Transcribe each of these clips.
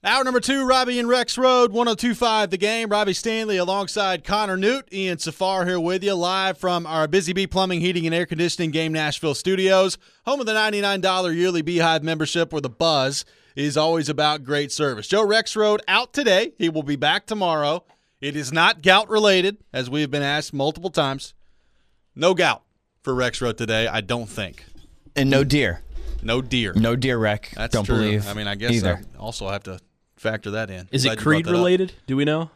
Hour number 2, Robbie and Rex Road, 102.5 The Game. Robbie Stanley alongside Connor Newt. Ian Safar here with you, live from our Busy Bee Plumbing, Heating, and Air Conditioning Game Nashville studios, home of the $99 yearly Beehive membership, where the buzz is always about great service. Joe Rexrode out today. He will be back tomorrow. It is not gout-related, as we have been asked multiple times. No gout for Rexrode today, I don't think. And no deer. No deer. No deer wreck. That's don't true. believe I mean, I guess either. I also have to factor that in. Is it Creed related? Do we know?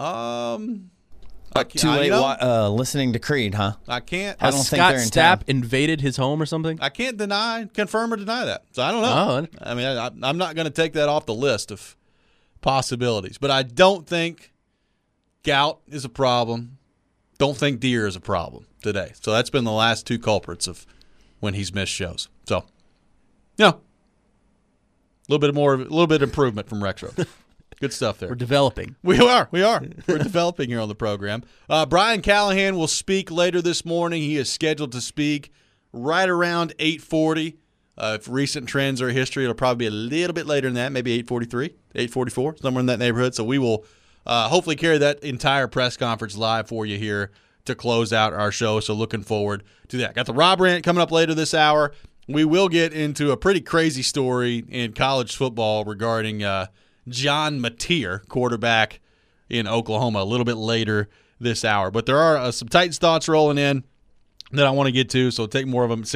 Too late listening to Creed, huh? I can't. I don't think Scott they're in Stapp town. invaded his home or something? I can't confirm or deny that. So I don't know. Oh. I mean, I'm not going to take that off the list of possibilities. But I don't think gout is a problem. Don't think deer is a problem today. So that's been the last two culprits of when he's missed shows. So, yeah, a little bit improvement from Rexrode. Good stuff there. We're developing. We are. We're developing here on the program. Brian Callahan will speak later this morning. He is scheduled to speak right around 8:40. If recent trends are history, it'll probably be a little bit later than that, maybe 8:43, 8:44, somewhere in that neighborhood. So we will hopefully carry that entire press conference live for you here to close out our show. So looking forward to that. Got the Rob Rant coming up later this hour. We will get into a pretty crazy story in college football regarding John Mateer, quarterback in Oklahoma, a little bit later this hour. But there are some Titans thoughts rolling in that I want to get to, so take more of them at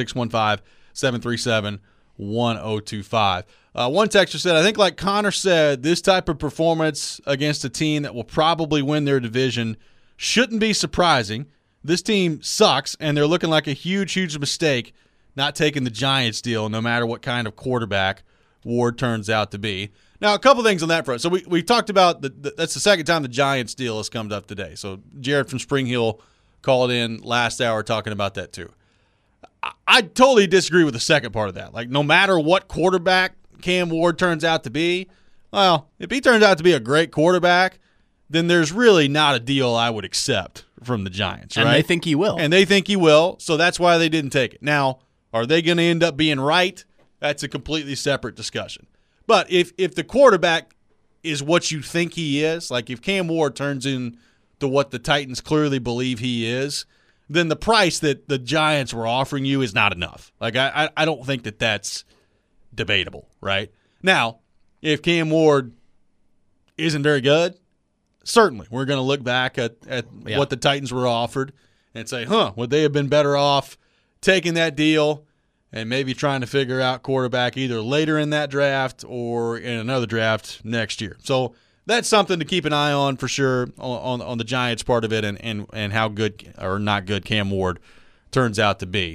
615-737-1025. One texter said, I think like Connor said, this type of performance against a team that will probably win their division shouldn't be surprising. This team sucks, and they're looking like a huge, huge mistake not taking the Giants deal, no matter what kind of quarterback Ward turns out to be. Now, a couple things on that front. So we talked about that's the second time the Giants deal has come up today. So Jared from Spring Hill called in last hour talking about that too. I totally disagree with the second part of that. Like, no matter what quarterback Cam Ward turns out to be, well, if he turns out to be a great quarterback, then there's really not a deal I would accept from the Giants, right? And they think he will. And they think he will, so that's why they didn't take it. Now, are they going to end up being right? That's a completely separate discussion. But if the quarterback is what you think he is, like if Cam Ward turns into what the Titans clearly believe he is, then the price that the Giants were offering you is not enough. Like I don't think that that's debatable, right? Now, if Cam Ward isn't very good, certainly we're going to look back at what the Titans were offered and say, would they have been better off taking that deal and maybe trying to figure out quarterback either later in that draft or in another draft next year. So that's something to keep an eye on for sure on the Giants part of it and how good or not good Cam Ward turns out to be.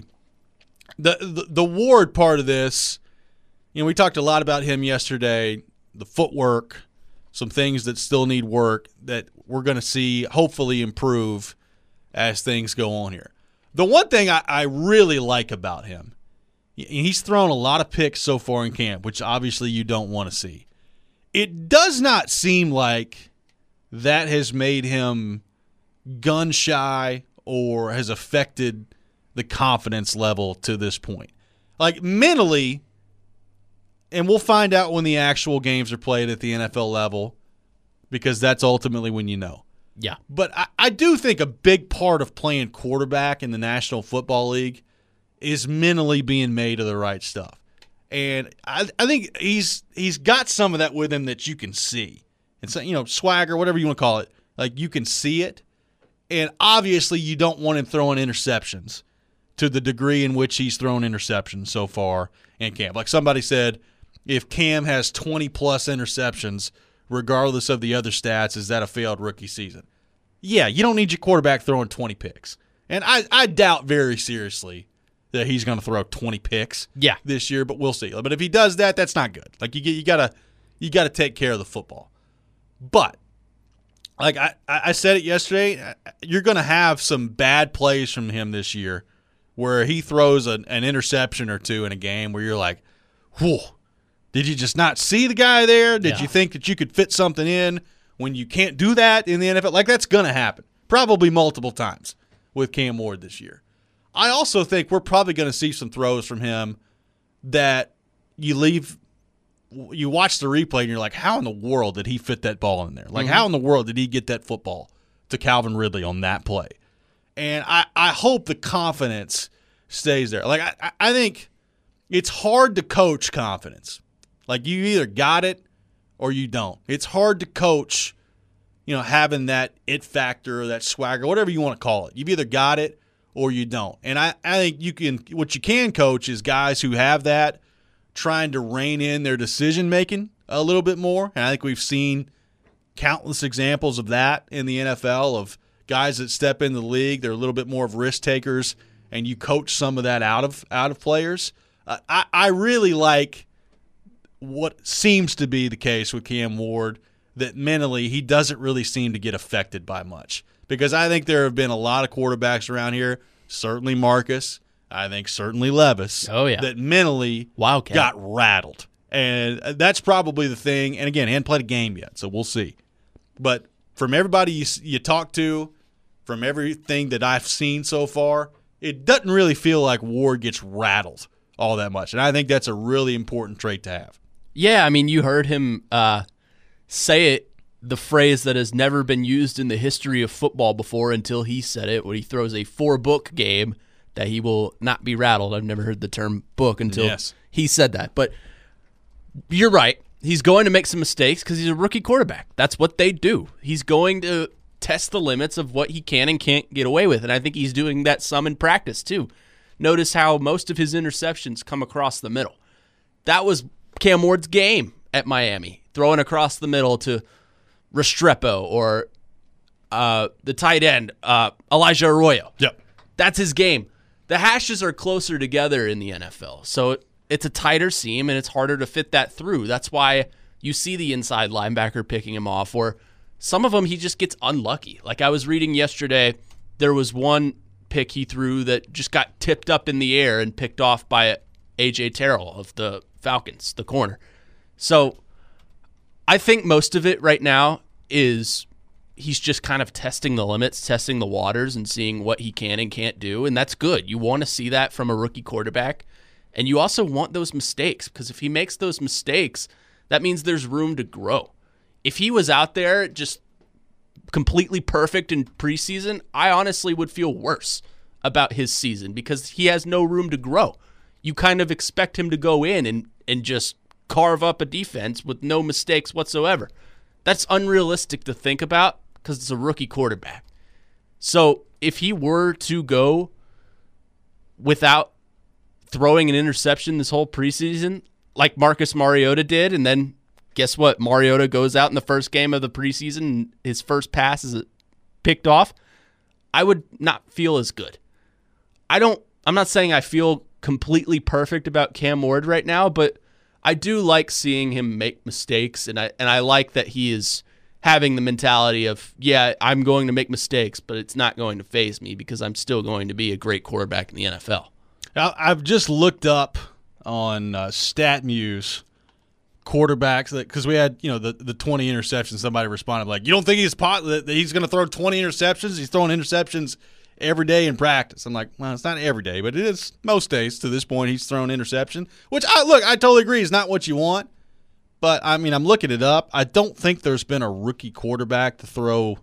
The Ward part of this, we talked a lot about him yesterday, the footwork, some things that still need work that we're going to see hopefully improve as things go on here. The one thing I really like about him, he's thrown a lot of picks so far in camp, which obviously you don't want to see. It does not seem like that has made him gun shy or has affected the confidence level to this point. Like mentally, and we'll find out when the actual games are played at the NFL level, because that's ultimately when you know. Yeah. But I do think a big part of playing quarterback in the National Football League is mentally being made of the right stuff. And I think he's got some of that with him that you can see. And so, swagger, whatever you want to call it, like you can see it. And obviously you don't want him throwing interceptions to the degree in which he's thrown interceptions so far in camp. Like somebody said, if Cam has 20-plus interceptions, regardless of the other stats, is that a failed rookie season? Yeah, you don't need your quarterback throwing 20 picks. And I doubt very seriously that he's going to throw 20 picks this year, but we'll see. But if he does that, that's not good. Like you got to take care of the football. But like I said it yesterday, you're going to have some bad plays from him this year where he throws an interception or two in a game where you're like, whew, did you just not see the guy there? Did you think that you could fit something in when you can't do that in the NFL? Like that's going to happen probably multiple times with Cam Ward this year. I also think we're probably going to see some throws from him that you leave you watch the replay and you're like, how in the world did he fit that ball in there? Like, how in the world did he get that football to Calvin Ridley on that play? And I hope the confidence stays there. Like, I think it's hard to coach confidence. Like, you either got it or you don't. It's hard to coach, having that it factor or that swagger, whatever you want to call it. You've either got it or you don't. And I think what you can coach is guys who have that, trying to rein in their decision-making a little bit more. And I think we've seen countless examples of that in the NFL, of guys that step into the league. They're a little bit more of risk takers, and you coach some of that out of players. I really like what seems to be the case with Cam Ward, that mentally he doesn't really seem to get affected by much. Because I think there have been a lot of quarterbacks around here, certainly Marcus, I think certainly Levis, that mentally got rattled. And that's probably the thing. And again, he hadn't played a game yet, so we'll see. But from everybody you talk to, from everything that I've seen so far, it doesn't really feel like Ward gets rattled all that much. And I think that's a really important trait to have. Yeah, I mean, you heard him say it, the phrase that has never been used in the history of football before until he said it, when he throws a 4-book game, that he will not be rattled. I've never heard the term book until he said that. But you're right. He's going to make some mistakes because he's a rookie quarterback. That's what they do. He's going to test the limits of what he can and can't get away with. And I think he's doing that some in practice too. Notice how most of his interceptions come across the middle. That was Cam Ward's game at Miami, throwing across the middle to Restrepo or the tight end, Elijah Arroyo. Yep. That's his game. The hashes are closer together in the NFL, so it's a tighter seam, and it's harder to fit that through. That's why you see the inside linebacker picking him off, or some of them he just gets unlucky. Like I was reading yesterday, there was one pick he threw that just got tipped up in the air and picked off by A.J. Terrell of the Falcons, the corner. So I think most of it right now is he's just kind of testing the limits, testing the waters, and seeing what he can and can't do, and that's good. You want to see that from a rookie quarterback, and you also want those mistakes, because if he makes those mistakes, that means there's room to grow. If he was out there just completely perfect in preseason, I honestly would feel worse about his season because he has no room to grow. You kind of expect him to go in and just carve up a defense with no mistakes whatsoever. That's unrealistic to think about because it's a rookie quarterback. So if he were to go without throwing an interception this whole preseason, like Marcus Mariota did, and then guess what? Mariota goes out in the first game of the preseason and his first pass is picked off, I would not feel as good. I'm not saying I feel completely perfect about Cam Ward right now, but I do like seeing him make mistakes, and I like that he is having the mentality of, yeah, I'm going to make mistakes, but it's not going to faze me because I'm still going to be a great quarterback in the NFL. Now, I've just looked up on StatMuse quarterbacks, because we had the 20 interceptions. Somebody responded like, you don't think that he's going to throw 20 interceptions? He's throwing interceptions every day in practice. I'm like, well, it's not every day, but it is most days to this point. He's thrown interception, which I totally agree is not what you want. But I mean, I'm looking it up. I don't think there's been a rookie quarterback to throw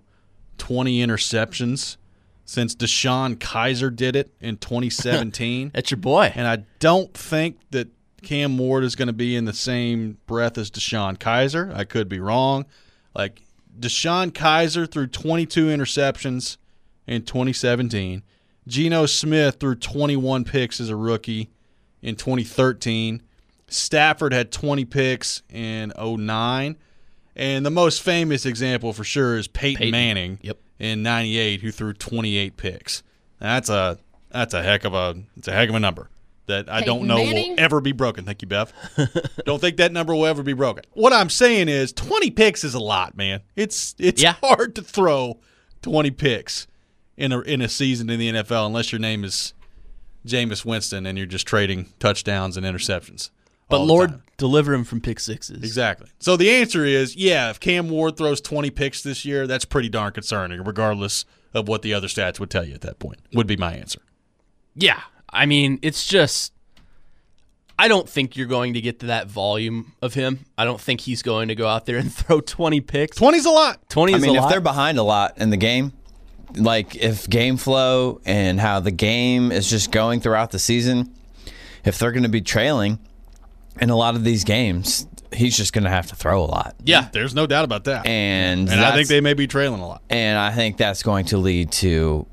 20 interceptions since DeShone Kizer did it in 2017. That's your boy. And I don't think that Cam Ward is going to be in the same breath as DeShone Kizer. I could be wrong. Like, DeShone Kizer threw 22 interceptions in 2017. Geno Smith threw 21 picks as a rookie in 2013. Stafford had 20 picks in 2009. And the most famous example for sure is Peyton Manning in 98, who threw 28 picks. That's a heck of a number that I don't know will ever be broken. Thank you, Bev. Don't think that number will ever be broken. What I'm saying is 20 picks is a lot, man. It's hard to throw 20 picks in a season in the NFL unless your name is Jameis Winston and you're just trading touchdowns and interceptions. But Lord, deliver him from pick sixes. Exactly. So the answer is, yeah, if Cam Ward throws 20 picks this year, that's pretty darn concerning, regardless of what the other stats would tell you at that point, would be my answer. Yeah. I mean, it's just I don't think you're going to get to that volume of him. I don't think he's going to go out there and throw 20 picks. 20's a lot. 20 is a lot. If they're behind a lot in the game, like if game flow and how the game is just going throughout the season, if they're going to be trailing in a lot of these games, he's just going to have to throw a lot. Yeah. There's no doubt about that. And I think they may be trailing a lot. And I think that's going to lead to,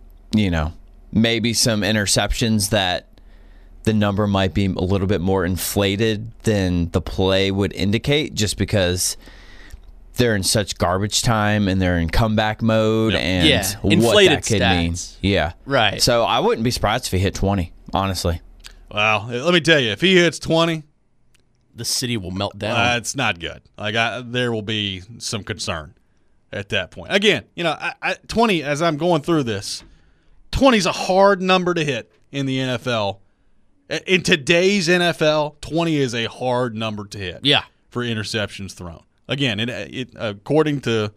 maybe some interceptions that the number might be a little bit more inflated than the play would indicate, just because they're in such garbage time and they're in comeback mode and what inflated that could stats. mean. Yeah. Right. So I wouldn't be surprised if he hit 20, honestly. Well, let me tell you, if he hits 20, the city will melt down. it's not good. There will be some concern at that point. Again, 20, as I'm going through this, 20 is a hard number to hit in the NFL. In today's NFL, 20 is a hard number to hit. Yeah. For interceptions thrown. Again, according to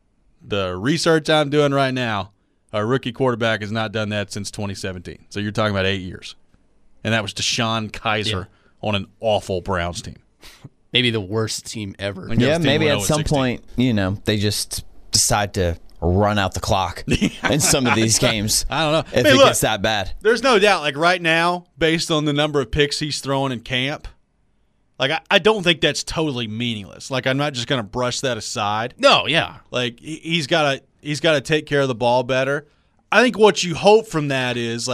the research I'm doing right now, a rookie quarterback has not done that since 2017. So you're talking about 8 years. And that was DeShone Kizer on an awful Browns team. Maybe the worst team ever. Yeah, maybe at some point, they just decide to run out the clock in some of these games. I don't know. If it gets that bad. There's no doubt, right now, based on the number of picks he's throwing in camp, I don't think that's totally meaningless. I'm not just going to brush that aside. No, yeah. He's got to take care of the ball better. I think what you hope from that is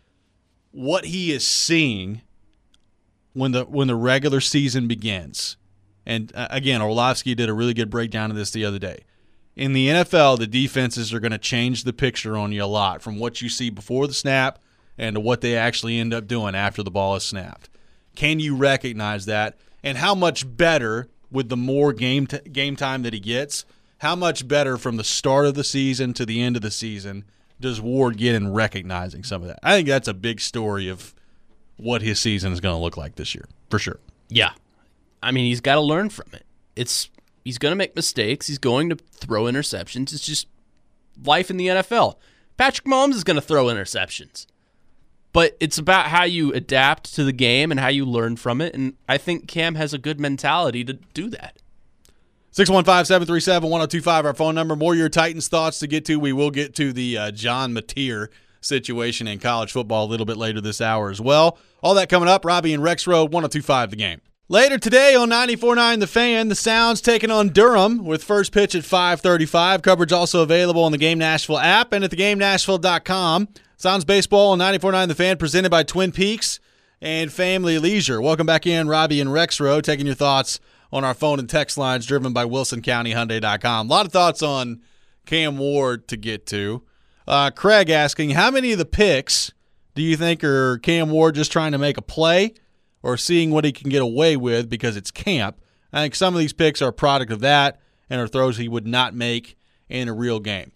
what he is seeing when the regular season begins. And again, Orlovsky did a really good breakdown of this the other day. In the NFL, the defenses are going to change the picture on you a lot from what you see before the snap and to what they actually end up doing after the ball is snapped. Can you recognize that? And how much better, with the more game time that he gets, how much better from the start of the season to the end of the season does Ward get in recognizing some of that? I think that's a big story of what his season is going to look like this year, for sure. Yeah. He's got to learn from it. He's going to make mistakes. He's going to throw interceptions. It's just life in the NFL. Patrick Mahomes is going to throw interceptions. But it's about how you adapt to the game and how you learn from it. And I think Cam has a good mentality to do that. 615-737-1025, our phone number. More your Titans thoughts to get to. We will get to the John Mateer situation in college football a little bit later this hour as well. All that coming up. Robbie and Rex Road, 1025 The Game. Later today on 94.9 The Fan, the Sounds taking on Durham with first pitch at 5:35. Coverage also available on the Game Nashville app and at theGameNashville.com. Sounds baseball on 94.9 The Fan, presented by Twin Peaks and Family Leisure. Welcome back in, Robbie and Rexrow, taking your thoughts on our phone and text lines driven by WilsonCountyHyundai.com. A lot of thoughts on Cam Ward to get to. Craig asking, how many of the picks do you think are Cam Ward just trying to make a play or seeing what he can get away with because it's camp? I think some of these picks are a product of that and are throws he would not make in a real game.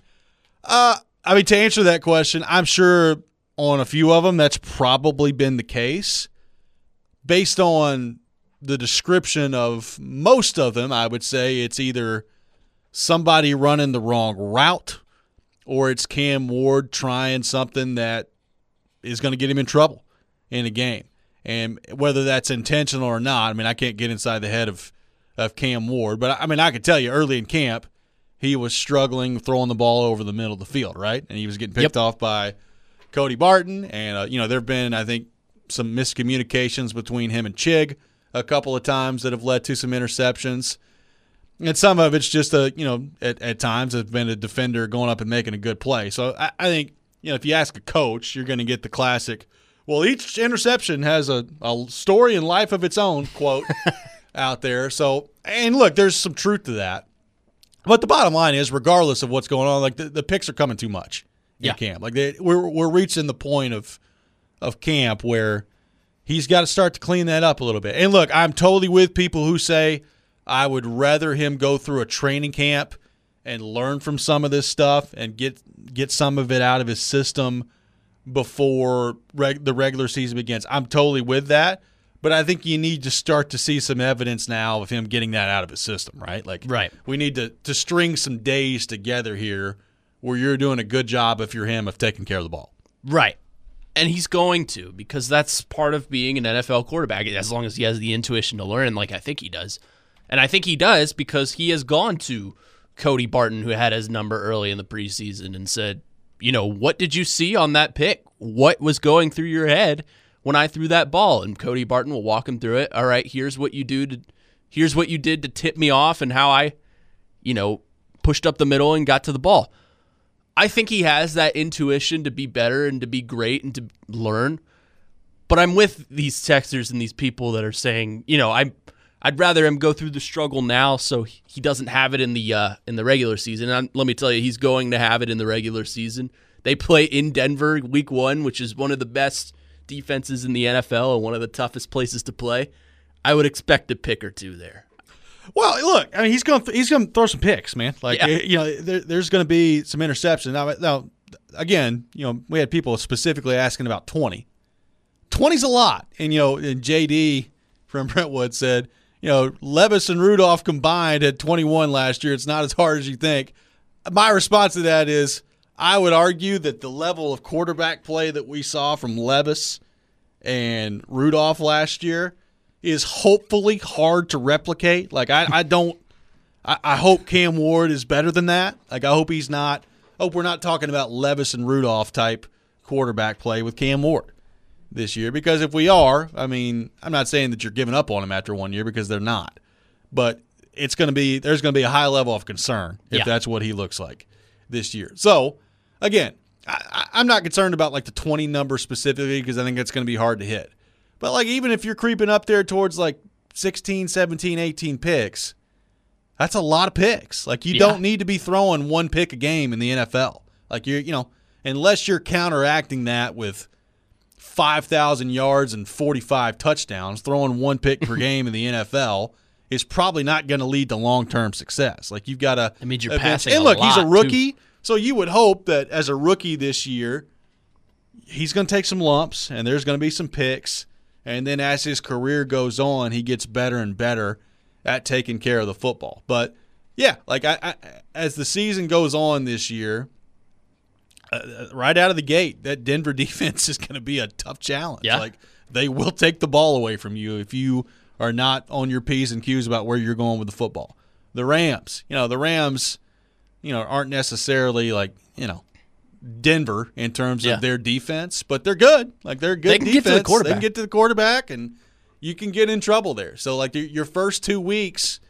To answer that question, I'm sure on a few of them that's probably been the case. Based on the description of most of them, I would say it's either somebody running the wrong route or it's Cam Ward trying something that is going to get him in trouble in a game. And whether that's intentional or not, I can't get inside the head of Cam Ward. But, I could tell you early in camp, he was struggling throwing the ball over the middle of the field, right? And he was getting picked off by Cody Barton. And, there have been, I think, some miscommunications between him and Chig a couple of times that have led to some interceptions. And some of it's just, at times it's been a defender going up and making a good play. So I think, if you ask a coach, you're going to get the classic, well, each interception has a story and life of its own, quote, out there. So, and look, there's some truth to that. But the bottom line is, regardless of what's going on, the picks are coming too much in camp. We're reaching the point of camp where he's got to start to clean that up a little bit. And look, I'm totally with people who say I would rather him go through a training camp and learn from some of this stuff and get some of it out of his system before the regular season begins. I'm totally with that. But I think you need to start to see some evidence now of him getting that out of his system, right? Right. We need to string some days together here where you're doing a good job, if you're him, of taking care of the ball. Right. And he's going to, because that's part of being an NFL quarterback, as long as he has the intuition to learn, like I think he does. And I think he does because he has gone to Cody Barton, who had his number early in the preseason, and said, what did you see on that pick? What was going through your head when I threw that ball? And Cody Barton will walk him through it. All right, here's what you did to tip me off and how I, pushed up the middle and got to the ball. I think he has that intuition to be better and to be great and to learn. But I'm with these texters and these people that are saying, I'd rather him go through the struggle now so he doesn't have it in the regular season. And let me tell you, he's going to have it in the regular season. They play in Denver week 1, which is one of the best defenses in the NFL and one of the toughest places to play. I would expect a pick or two there. Well, look, I mean, he's going to throw some picks, man. Like, there's going to be some interceptions. Now, again, we had people specifically asking about 20. 20's a lot. And, and JD from Brentwood said, Levis and Rudolph combined had 21 last year. It's not as hard as you think. My response to that is I would argue that the level of quarterback play that we saw from Levis and Rudolph last year is hopefully hard to replicate. Like, I hope Cam Ward is better than that. Like, I hope we're not talking about Levis and Rudolph type quarterback play with Cam Ward this year, because if we are, I mean, I'm not saying that you're giving up on him after 1 year, because they're not, but there's going to be a high level of concern if that's what he looks like this year. So again, I'm not concerned about like the 20 number specifically, because I think it's going to be hard to hit. But like, even if you're creeping up there towards like 16, 17, 18 picks, that's a lot of picks. Like, you don't need to be throwing one pick a game in the NFL. Like, unless you're counteracting that with 5,000 yards and 45 touchdowns, throwing one pick per game in the NFL is probably not going to lead to long-term success. Like, you've got to. It means you're passing. And look, he's a rookie, so you would hope that as a rookie this year, he's going to take some lumps and there's going to be some picks. And then as his career goes on, he gets better and better at taking care of the football. But yeah, like as the season goes on this year, right out of the gate, that Denver defense is going to be a tough challenge. Yeah. Like, they will take the ball away from you if you are not on your P's and Q's about where you're going with the football. The Rams, aren't necessarily like, Denver in terms of their defense, but they're good. Like, they're good defense. Get to the quarterback. They can get to the quarterback, and you can get in trouble there. So, like, your first 2 weeks,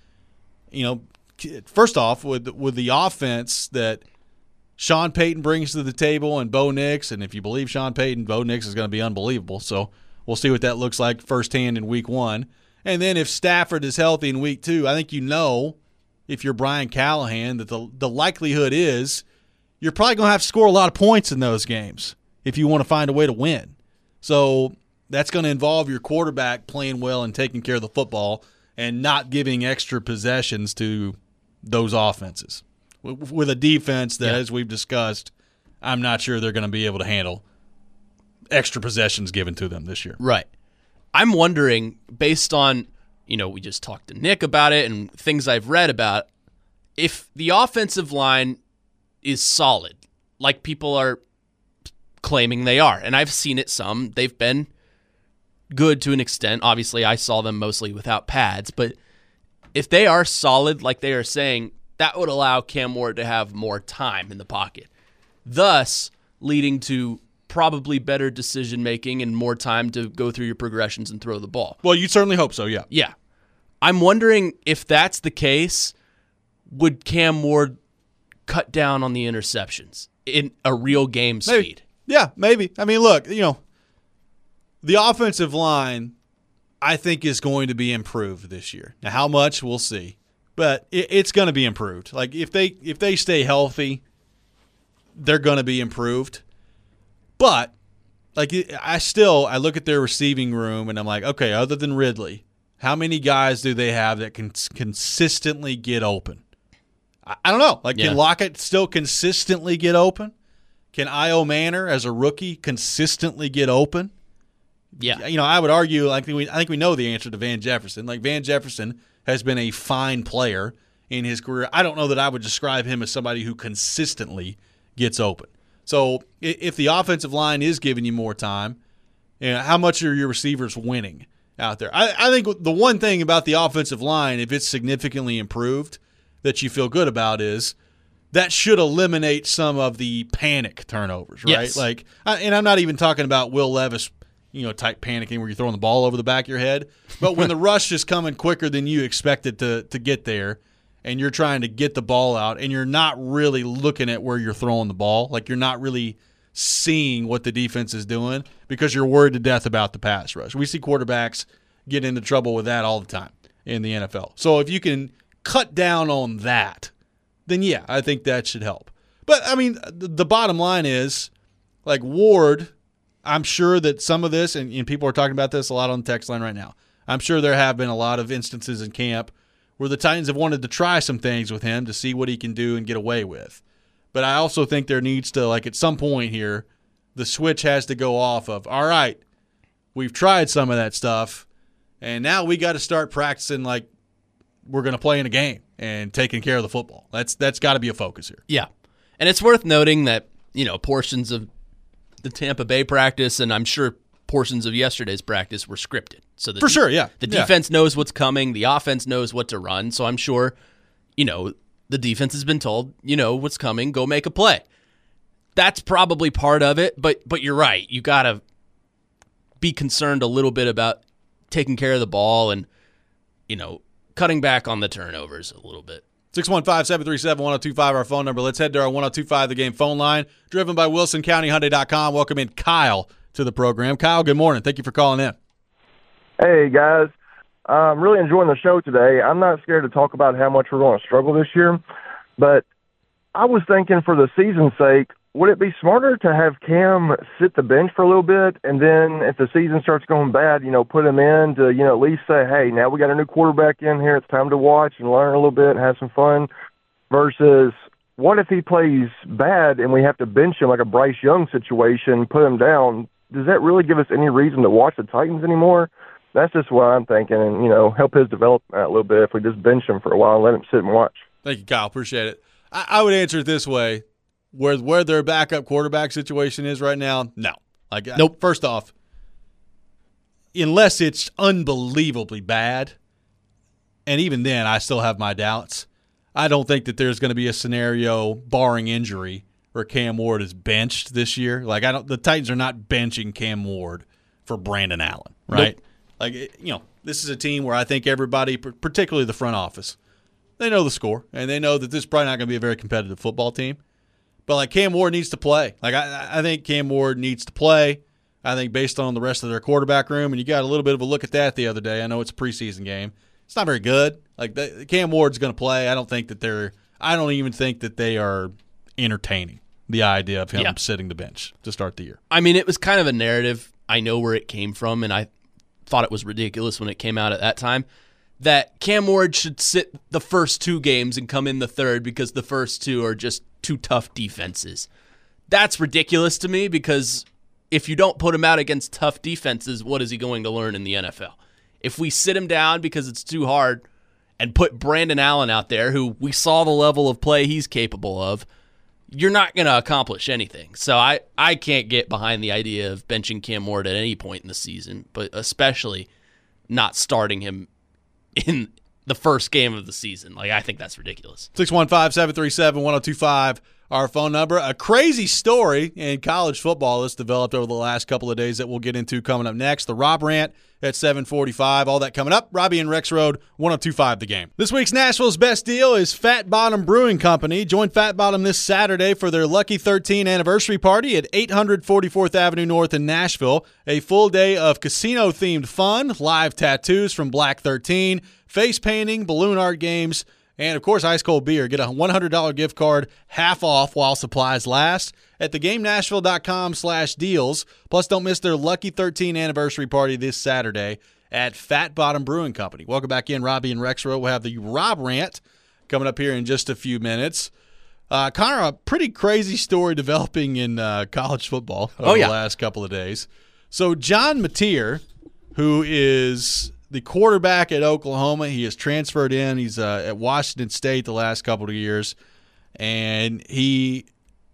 first off, with the offense that Sean Payton brings to the table and Bo Nix, and if you believe Sean Payton, Bo Nix is going to be unbelievable. So we'll see what that looks like firsthand in week 1. And then if Stafford is healthy in week 2, I think if you're Brian Callahan, that the likelihood is you're probably going to have to score a lot of points in those games if you want to find a way to win. So that's going to involve your quarterback playing well and taking care of the football and not giving extra possessions to those offenses. With a defense that, as we've discussed, I'm not sure they're going to be able to handle extra possessions given to them this year. Right. I'm wondering, based on, we just talked to Nick about it and things I've read about, if the offensive line is solid, like people are claiming they are, and I've seen it some. They've been good to an extent. Obviously, I saw them mostly without pads, but if they are solid, like they are saying, that would allow Cam Ward to have more time in the pocket, thus leading to probably better decision-making and more time to go through your progressions and throw the ball. Well, you certainly hope so, yeah. Yeah. I'm wondering if that's the case, would Cam Ward cut down on the interceptions in a real game speed? Maybe. Yeah, maybe. I mean, look, the offensive line, I think, is going to be improved this year. Now, how much, we'll see. But it's going to be improved. Like, if they stay healthy, they're going to be improved. But like, I look at their receiving room and I'm like, okay, other than Ridley, how many guys do they have that can consistently get open? I don't know. Like, can Lockett still consistently get open? Can Io Manor, as a rookie, consistently get open? Yeah. I would argue, I think we know the answer to Van Jefferson. Like, Van Jefferson has been a fine player in his career. I don't know that I would describe him as somebody who consistently gets open. So if the offensive line is giving you more time, how much are your receivers winning out there? I think the one thing about the offensive line, if it's significantly improved, that you feel good about is that should eliminate some of the panic turnovers, right? Yes. And I'm not even talking about Will Levis, type panicking where you're throwing the ball over the back of your head. But when the rush is coming quicker than you expected to get there, and you're trying to get the ball out, and you're not really looking at where you're throwing the ball, like you're not really seeing what the defense is doing because you're worried to death about the pass rush. We see quarterbacks get into trouble with that all the time in the NFL. So if you can cut down on that, then yeah, I think that should help. But, I mean, the bottom line is, like Ward, I'm sure that some of this, and people are talking about this a lot on the text line right now, I'm sure there have been a lot of instances in camp where the Titans have wanted to try some things with him to see what he can do and get away with. But I also think there needs to, at some point here, the switch has to go off of, all right, we've tried some of that stuff, and now we got to start practicing like we're going to play in a game and taking care of the football. That's got to be a focus here. Yeah. And it's worth noting that, portions of the Tampa Bay practice, and I'm sure portions of yesterday's practice were scripted. So For sure, yeah. The defense knows what's coming. The offense knows what to run. So I'm sure, the defense has been told, what's coming, go make a play. That's probably part of it, but you're right. You got to be concerned a little bit about taking care of the ball and, cutting back on the turnovers a little bit. 615-737-1025, our phone number. Let's head to our 1025 The Game phone line, driven by WilsonCountyHyundai.com. Welcome in Kyle to the program. Kyle, good morning. Thank you for calling in. Hey, guys. I'm really enjoying the show today. I'm not scared to talk about how much we're going to struggle this year, but I was thinking for the season's sake, would it be smarter to have Cam sit the bench for a little bit, and then if the season starts going bad, put him in to, at least say, hey, now we got a new quarterback in here. It's time to watch and learn a little bit and have some fun, versus what if he plays bad and we have to bench him like a Bryce Young situation, put him down? Does that really give us any reason to watch the Titans anymore? That's just what I'm thinking, and, help his development a little bit if we just bench him for a while and let him sit and watch. Thank you, Kyle. Appreciate it. I would answer it this way. Where their backup quarterback situation is right now, no. Nope. First off, unless it's unbelievably bad, and even then I still have my doubts, I don't think that there's going to be a scenario, barring injury, where Cam Ward is benched this year. The Titans are not benching Cam Ward for Brandon Allen, right? Nope. This is a team where I think everybody, particularly the front office, they know the score, and they know that this is probably not going to be a very competitive football team. But, Cam Ward needs to play. I think Cam Ward needs to play. I think based on the rest of their quarterback room, and you got a little bit of a look at that the other day. I know it's a preseason game. It's not very good. Cam Ward's going to play. I don't even think that they are entertaining the idea of him sitting the bench to start the year. I mean, it was kind of a narrative. I know where it came from, and I thought it was ridiculous when it came out at that time, that Cam Ward should sit the first two games and come in the third because the first two are just two tough defenses. That's ridiculous to me, because if you don't put him out against tough defenses, what is he going to learn in the NFL? If we sit him down because it's too hard and put Brandon Allen out there, who we saw the level of play he's capable of, you're not going to accomplish anything. So I can't get behind the idea of benching Cam Ward at any point in the season, but especially not starting him in the first game of the season. I think that's ridiculous. 615-737-1025, our phone number. A crazy story in college football that's developed over the last couple of days that we'll get into coming up next. The Rob Rant at 7:45. All that coming up. Robbie and Rex Road, 1025 The Game. This week's Nashville's best deal is Fat Bottom Brewing Company. Join Fat Bottom this Saturday for their Lucky 13 anniversary party at 800 44th Avenue North in Nashville. A full day of casino-themed fun, live tattoos from Black 13, face painting, balloon art games, and, of course, ice-cold beer. Get a $100 gift card, half off while supplies last at thegamenashville.com/deals. Plus, don't miss their Lucky 13 anniversary party this Saturday at Fat Bottom Brewing Company. Welcome back in, Robbie and Rexrow. We'll have the Rob Rant coming up here in just a few minutes. Connor, a pretty crazy story developing in college football over the last couple of days. So John Mateer, who is the quarterback at Oklahoma, he has transferred in. He's at Washington State the last couple of years, and he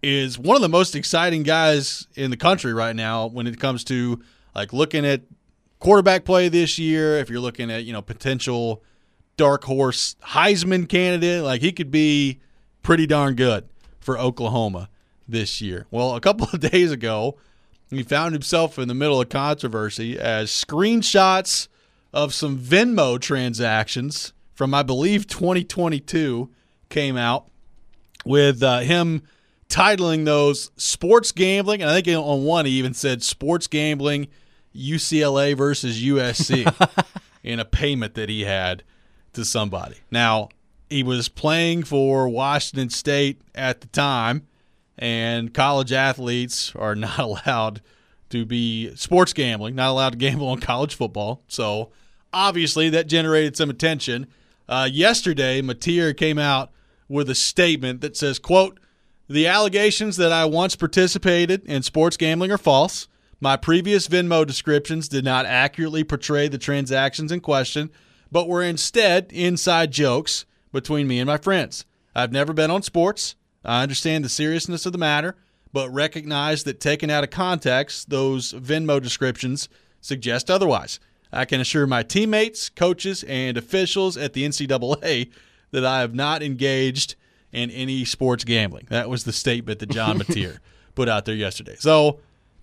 is one of the most exciting guys in the country right now when it comes to like looking at quarterback play this year. If you're looking at, potential dark horse Heisman candidate, like he could be pretty darn good for Oklahoma this year. Well, a couple of days ago, he found himself in the middle of controversy as screenshots of some Venmo transactions from, I believe, 2022 came out with him titling those sports gambling. And I think on one he even said sports gambling UCLA versus USC in a payment that he had to somebody. Now, he was playing for Washington State at the time, and college athletes are not allowed to be sports gambling, not allowed to gamble on college football. So obviously that generated some attention. Yesterday, Mateer came out with a statement that says, quote, "The allegations that I once participated in sports gambling are false. My previous Venmo descriptions did not accurately portray the transactions in question, but were instead inside jokes between me and my friends. I've never been on sports. I understand the seriousness of the matter, but recognize that taken out of context, those Venmo descriptions suggest otherwise. I can assure my teammates, coaches, and officials at the NCAA that I have not engaged in any sports gambling." That was the statement that John Mateer put out there yesterday. So,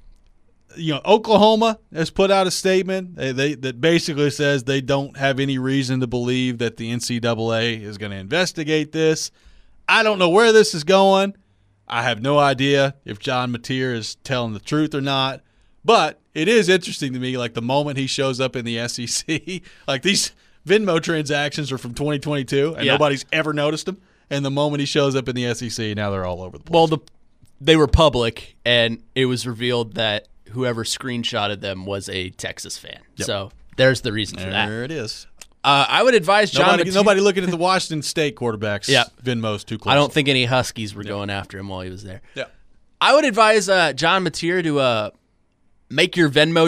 Oklahoma has put out a statement that basically says they don't have any reason to believe that the NCAA is going to investigate this. I don't know where this is going. I have no idea if John Mateer is telling the truth or not. But it is interesting to me, like the moment he shows up in the SEC, like these Venmo transactions are from 2022 and nobody's ever noticed them. And the moment he shows up in the SEC, now they're all over the place. Well, they were public, and it was revealed that whoever screenshotted them was a Texas fan. Yep. So there's the reason for that. There it is. I would advise John Mateer. Nobody looking at the Washington State quarterbacks. Venmo's too close. I don't think any Huskies were going after him while he was there. Yeah. I would advise John Mateer to make your Venmo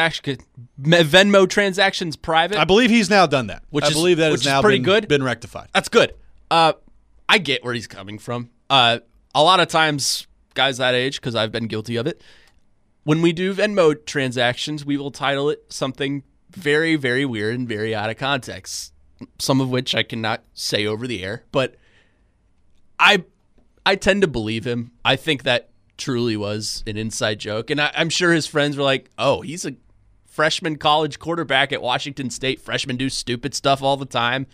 transactions private. I believe he's now done that. I believe that has now been rectified. That's good. I get where he's coming from. A lot of times, guys that age, because I've been guilty of it, when we do Venmo transactions, we will title it something very, very weird and very out of context, some of which I cannot say over the air. But I tend to believe him. I think that truly was an inside joke. And I'm sure his friends were like, oh, he's a freshman college quarterback at Washington State. Freshmen do stupid stuff all the time.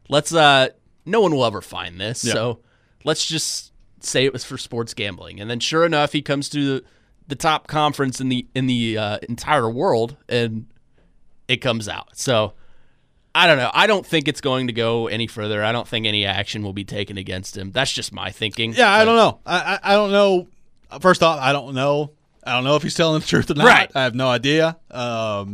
No one will ever find this. Yeah. So let's just say it was for sports gambling. And then sure enough, he comes to the top conference in the entire world, and it comes out. So I don't know. I don't think it's going to go any further. I don't think any action will be taken against him. That's just my thinking. Yeah, I don't know. I don't know. First off, I don't know. I don't know if he's telling the truth or not. Right. I have no idea. Are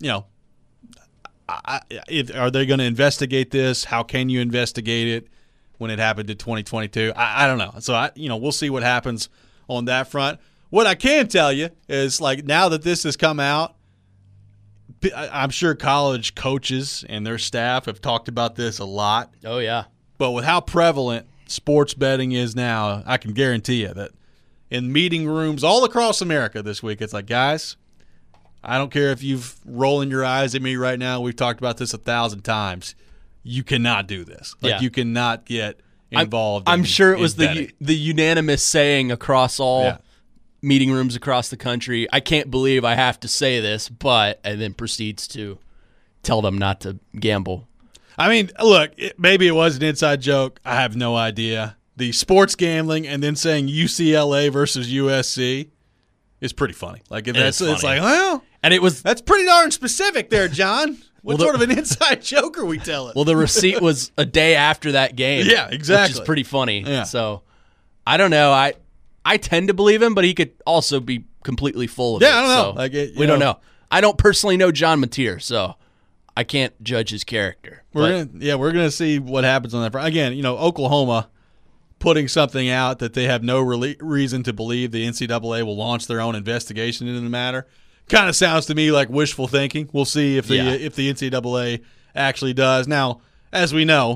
they going to investigate this? How can you investigate it when it happened in 2022? I don't know. So we'll see what happens on that front. What I can tell you is, like, now that this has come out, I'm sure college coaches and their staff have talked about this a lot. Oh, yeah. But with how prevalent sports betting is now, I can guarantee you that in meeting rooms all across America this week, it's like, guys, I don't care if you've rolling your eyes at me right now. We've talked about this 1,000 times. You cannot do this. You cannot get involved. I'm sure it was the unanimous saying across all meeting rooms across the country. I can't believe I have to say this, and then proceeds to tell them not to gamble. I mean, look, maybe it was an inside joke. I have no idea. The sports gambling and then saying UCLA versus USC is pretty funny. Like, it's like, well, and that's pretty darn specific there, John. What sort of an inside joke are we telling? Well, the receipt was a day after that game. Yeah, exactly. Which is pretty funny. Yeah. So, I don't know. I tend to believe him, but he could also be completely full of it. Yeah, I don't know. We don't know. I don't personally know John Mateer, so I can't judge his character. We're gonna see what happens on that front. Again, Oklahoma putting something out that they have no reason to believe the NCAA will launch their own investigation into the matter. Kind of sounds to me like wishful thinking. We'll see if the NCAA actually does. Now, as we know,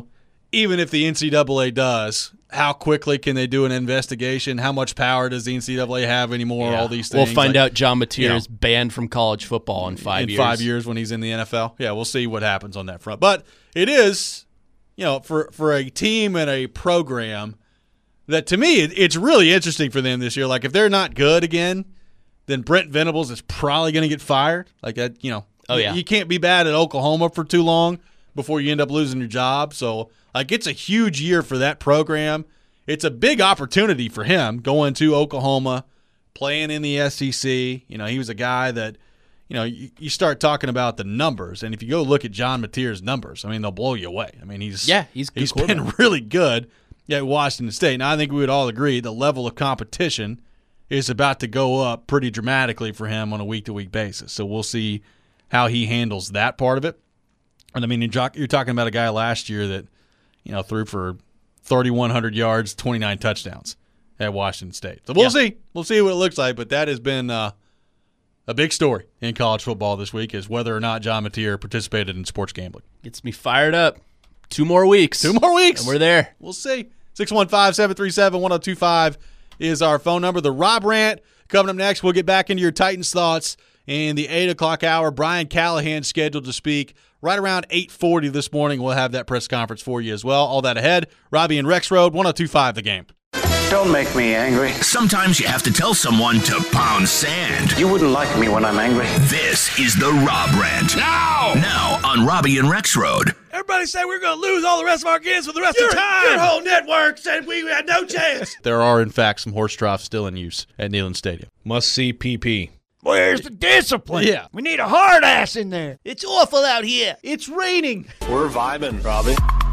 even if the NCAA does, how quickly can they do an investigation? How much power does the NCAA have anymore? All these things. We'll find out John Mateer is banned from college football in 5 years. In 5 years when he's in the NFL. Yeah, we'll see what happens on that front. But it is, for a team and a program that, to me, it's really interesting for them this year. Like, if they're not good again, then Brent Venables is probably going to get fired. Like, that, you can't be bad at Oklahoma for too long before you end up losing your job. So, like, it's a huge year for that program. It's a big opportunity for him going to Oklahoma, playing in the SEC. He was a guy that, you start talking about the numbers, and if you go look at John Mateer's numbers, I mean, they'll blow you away. I mean, he's been really good at Washington State. Now, I think we would all agree the level of competition is about to go up pretty dramatically for him on a week-to-week basis. So we'll see how he handles that part of it. And, I mean, you're talking about a guy last year that, threw for 3,100 yards, 29 touchdowns at Washington State. So we'll see. We'll see what it looks like, but that has been a big story in college football this week, is whether or not John Mateer participated in sports gambling. Gets me fired up. 2 more weeks. 2 more weeks. And we're there. We'll see. 615-737-1025 is our phone number. The Rob Rant coming up next. We'll get back into your Titans thoughts in the 8 o'clock hour. Brian Callahan scheduled to speak right around 8:40 this morning. We'll have that press conference for you as well. All that ahead. Robbie and Rex Road, 102.5 The Game. Don't make me angry. Sometimes you have to tell someone to pound sand. You wouldn't like me when I'm angry. This is the Rob Rant. Now on Robbie and Rex Road. Everybody say we're going to lose all the rest of our games for the rest of time. Your whole network said we had no chance. There are, in fact, some horse troughs still in use at Neyland Stadium. Must see PP. Where's the discipline? Yeah. We need a hard ass in there. It's awful out here. It's raining. We're vibing, Robbie.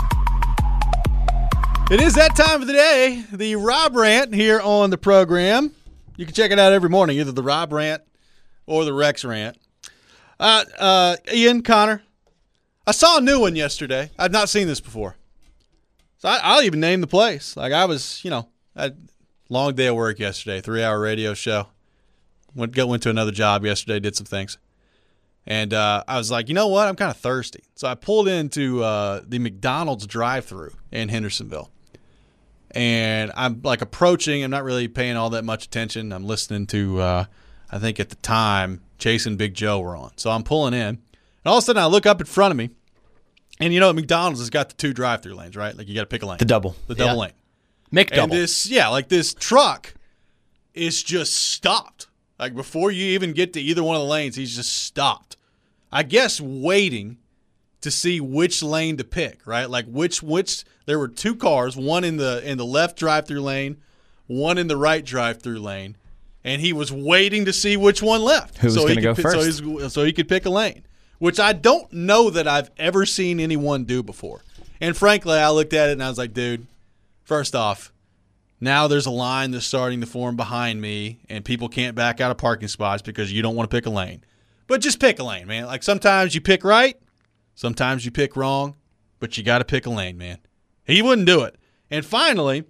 It is that time of the day, the Rob Rant here on the program. You can check it out every morning, either the Rob Rant or the Rex Rant. Ian, Connor, I saw a new one yesterday. I've not seen this before. So I'll even name the place. Like, I was, I had a long day of work yesterday, 3-hour radio show. Went to another job yesterday, did some things. And I was like, you know what? I'm kind of thirsty. So I pulled into the McDonald's drive-thru in Hendersonville. And I'm like approaching. I'm not really paying all that much attention. I'm listening to, I think at the time, Chase and Big Joe were on. So I'm pulling in. And all of a sudden I look up in front of me. And McDonald's has got the 2 drive-thru lanes, right? Like, you got to pick a lane. The double lane. McDouble. And this truck is just stopped. Like, before you even get to either one of the lanes, he's just stopped. I guess waiting to see which lane to pick, right? Like, which there were 2 cars, one in the left drive-thru lane, one in the right drive-thru lane, and he was waiting to see which one left. Who was going to go first? So he could pick a lane, which I don't know that I've ever seen anyone do before. And frankly, I looked at it and I was like, dude, first off, now there's a line that's starting to form behind me, and people can't back out of parking spots because you don't want to pick a lane. But just pick a lane, man. Like, sometimes you pick right, sometimes you pick wrong, but you got to pick a lane, man. He wouldn't do it. And finally,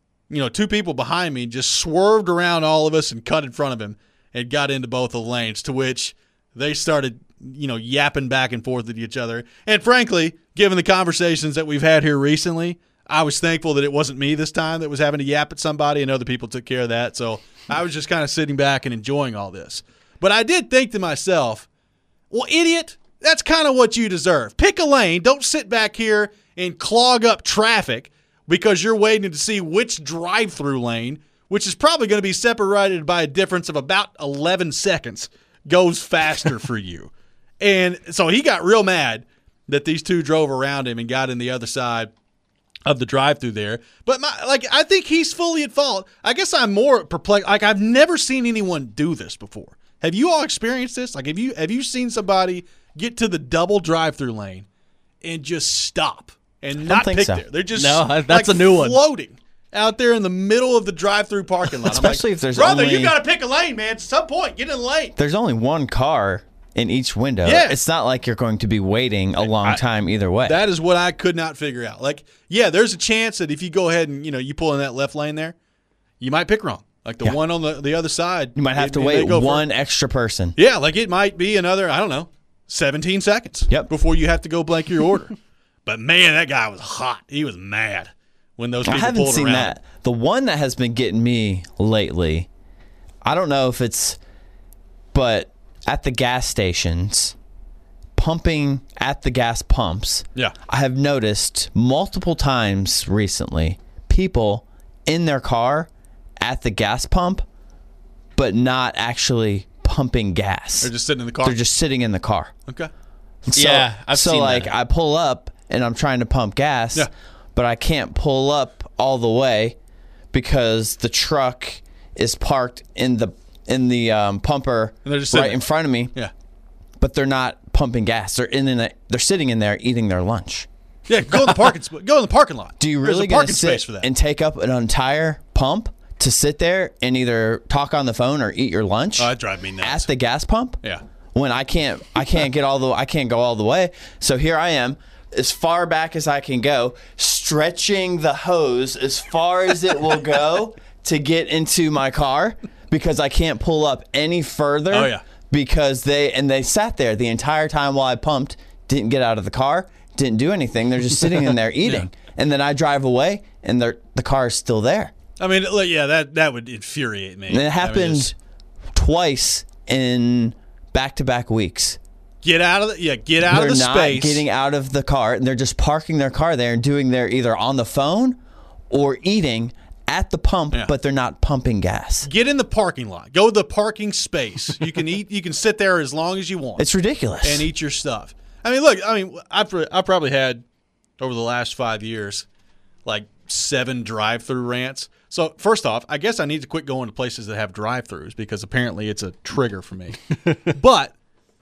2 people behind me just swerved around all of us and cut in front of him and got into both of the lanes, to which they started, yapping back and forth at each other. And frankly, given the conversations that we've had here recently, I was thankful that it wasn't me this time that was having to yap at somebody, and other people took care of that. So I was just kind of sitting back and enjoying all this. But I did think to myself, well, idiot, that's kind of what you deserve. Pick a lane. Don't sit back here and clog up traffic because you're waiting to see which drive-through lane, which is probably going to be separated by a difference of about 11 seconds, goes faster for you. And so he got real mad that these 2 drove around him and got in the other side of the drive-thru there. But I think he's fully at fault. I guess I'm more perplexed. Like, I've never seen anyone do this before. Have you all experienced this? Like, have you seen somebody get to the double drive-thru lane and just stop and not pick there? They're just that's a new one. Floating out there in the middle of the drive-thru parking lot. Especially if there's Brother, only, you got to pick a lane, man. At some point, get in the lane. there's only 1 car in each window. Yeah. It's not like you're going to be waiting a long time either way. That is what I could not figure out. Like, yeah, there's a chance that if you go ahead and, you pull in that left lane there, you might pick wrong. Like the one on the other side. You might have to wait one extra person. Yeah, like it might be another, 17 seconds Yep. before you have to go blank your order. But man, that guy was hot. He was mad when those people I haven't pulled seen around. that. The one that has been getting me lately, I don't know if it's, but at the gas stations, pumping at the gas pumps, Yeah. I have noticed multiple times recently people in their car at the gas pump, but not actually pumping gas. They're just sitting in the car. They're just sitting in the car. Okay. So, Yeah, I've so seen like that. I pull up and I'm trying to pump gas, Yeah. but I can't pull up all the way because the truck is parked in the pumper And they're just sitting right there. in front of me. Yeah. But they're not pumping gas. They're sitting in there eating their lunch. Yeah, go in the parking lot. Do you There's really a gonna parking space sit for that? and take up an entire pump to sit there and either talk on the phone or eat your lunch? Oh, that drive me nuts. At the gas pump? Yeah. When I can't go all the way. So here I am, as far back as I can go, stretching the hose as far as it will go to get into my car because I can't pull up any further. Oh, yeah. Because they sat there the entire time while I pumped, didn't get out of the car, didn't do anything. They're just sitting in there eating. And then I drive away and the car is still there. I mean, yeah, that would infuriate me. And it happened twice in back-to-back weeks. Get out of the They're not space. getting out of the car, and they're just parking their car there and doing their either on the phone or eating at the pump, Yeah. but they're not pumping gas. Get in the parking lot. Go to the parking space. You can eat. You can sit there as long as you want. It's ridiculous. And eat your stuff. I mean, look. I've probably had over the last 5 years like 7 drive-through rants. So first off, I guess I need to quit going to places that have drive-throughs because apparently it's a trigger for me. But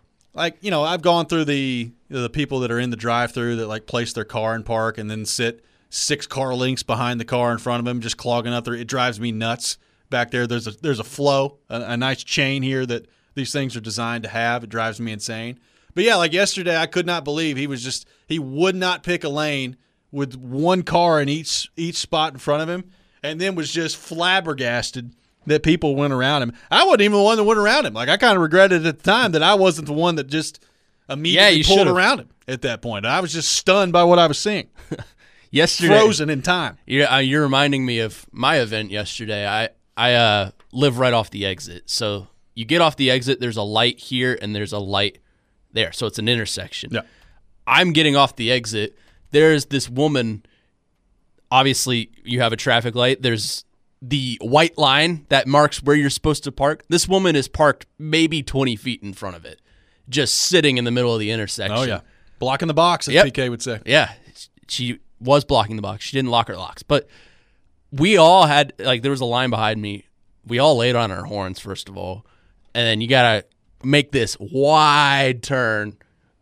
I've gone through the people that are in the drive-through that like place their car in park and then sit 6 car lengths behind the car in front of them, just clogging up there. It drives me nuts back there. There's a flow, a nice chain here that these things are designed to have. It drives me insane. But yeah, like yesterday, I could not believe he would not pick a lane with one car in each spot in front of him, and then was just flabbergasted that people went around him. I wasn't even the one that went around him. Like I kind of regretted at the time that I wasn't the one that just immediately pulled should've. around him at that point. I was just stunned by what I was seeing. Yesterday, Frozen in time. You're reminding me of my event yesterday. I live right off the exit. So you get off the exit, there's a light here and there's a light there. So it's an intersection. Yeah. I'm getting off the exit. There's this woman. Obviously, you have a traffic light. There's the white line that marks where you're supposed to park. This woman is parked maybe 20 feet in front of it, just sitting in the middle of the intersection. Oh, yeah. Blocking the box, as Yep. PK would say. Yeah, she was blocking the box. She didn't lock her locks. But we all had, there was a line behind me. We all laid on our horns, first of all. And then you got to make this wide turn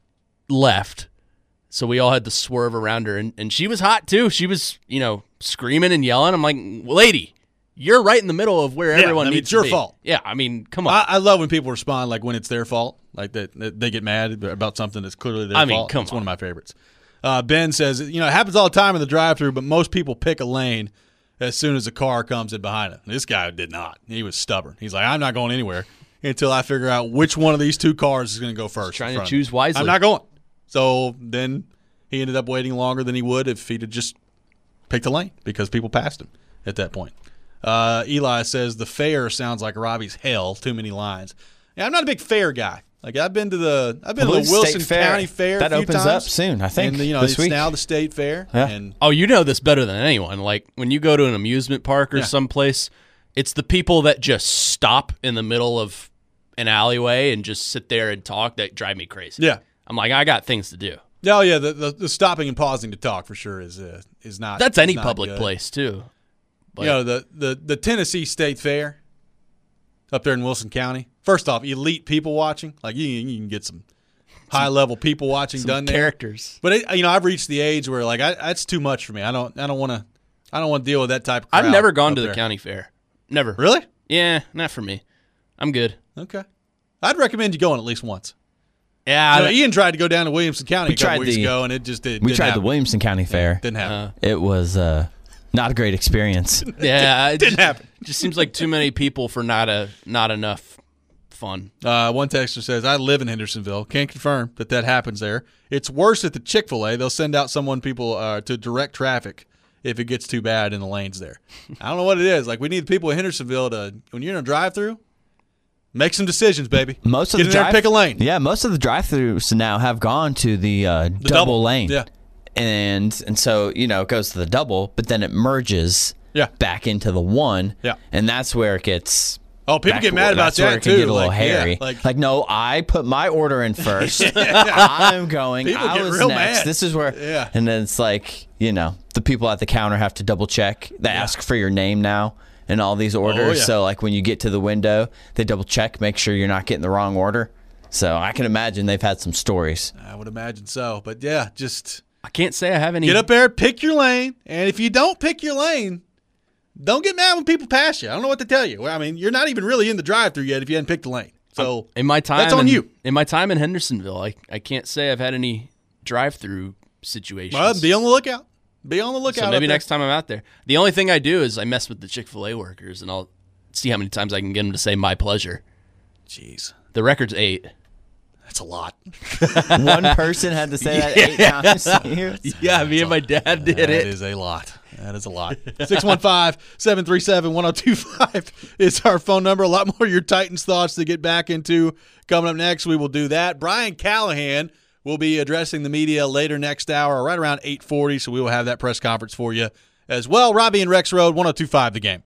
left. So we all had to swerve around her. And she was hot, too. She was, screaming and yelling. I'm like, lady, you're right in the middle of where everyone needs it's to your be. fault. Yeah, I mean, come on. I love when people respond like when it's their fault, like that they get mad about something that's clearly their fault. come It's on. one of my favorites. Ben says, it happens all the time in the drive-thru, but most people pick a lane as soon as a car comes in behind him. This guy did not. He was stubborn. He's like, I'm not going anywhere until I figure out which one of these 2 cars is going to go first. Trying in to front of me. choose wisely. I'm not going. So then he ended up waiting longer than he would if he'd have just picked a lane because people passed him at that point. Eli says the fair sounds like Robbie's hell. Too many lines. Yeah, I'm not a big fair guy. Like I've been to the Wilson County Fair that a few opens times. up soon, I think. And this it's week. now the state fair. Yeah. And Oh, you know this better than anyone. Like when you go to an amusement park or Yeah. someplace, it's the people that just stop in the middle of an alleyway and just sit there and talk that drive me crazy. yeah. I'm like, I got things to do. Oh yeah, the stopping and pausing to talk for sure is not. That's any is not public good. place too. But The Tennessee State Fair up there in Wilson County. First off, elite people watching. Like you can get some high level people watching some done there. characters. But I've reached the age where like that's too much for me. I don't want to deal with that type of crowd. I've never gone up to the there. county fair. Never. Really? Yeah, not for me. I'm good. Okay. I'd recommend you going at least once. Yeah, Ian tried to go down to Williamson County a couple tried weeks the- ago, and it just didn't. We didn't tried happen. the Williamson County Fair. Didn't happen. It was not a great experience. yeah. It Didn't happen. just seems like too many people for not enough fun. One texter says, I live in Hendersonville. Can't confirm that happens there. It's worse at the Chick-fil-A. They'll send out people to direct traffic if it gets too bad in the lanes there. I don't know what it is. Like, we need people in Hendersonville to, when you're in a drive-through, make some decisions, baby. Most of Get the in there and pick a lane. Yeah, most of the drive-thrus now have gone to the double lane. Yeah. And so, it goes to the double, but then it merges back into the one. Yeah. And that's where it gets... Oh, people get mad about that's where that, it can too. get a little Like, hairy. yeah, like, no, I put my order in first. I'm going. People I get was real next. mad. This is where... Yeah. And then it's like, the people at the counter have to double-check. They ask for your name now in all these orders. yeah. So, like, when you get to the window, they double-check, make sure you're not getting the wrong order. So I can imagine they've had some stories. I would imagine so. But, yeah, just I can't say I have any. get up there, pick your lane, and if you don't pick your lane, don't get mad when people pass you. I don't know what to tell you. Well, I mean, you're not even really in the drive-thru yet if you hadn't picked the lane. So in my time, that's on you. In my time in Hendersonville, I can't say I've had any drive-through situations. Well, be on the lookout. Be on the lookout. So up maybe there. next time I'm out there. The only thing I do is I mess with the Chick-fil-A workers, and I'll see how many times I can get them to say "my pleasure." Jeez, The record's 8. that's a lot. One person had to say that 8 times. Yeah, me and my dad did That it. is a lot. That is a lot. 615-737-1025 is our phone number. A lot more of your Titans thoughts to get back into coming up next. We will do that. Brian Callahan will be addressing the media later next hour, right around 8:40, so we will have that press conference for you as well. Robbie and Rex Road, 102.5 The Game.